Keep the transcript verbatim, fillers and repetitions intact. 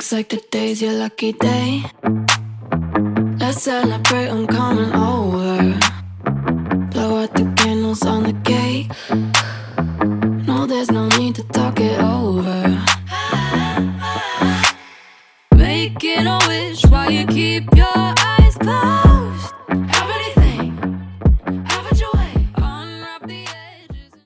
Looks like today's your lucky day. Let's celebrate, I'm coming over. Blow out the candles on the cake. No, there's no need to talk it over. Making a wish while you keep your eyes closed.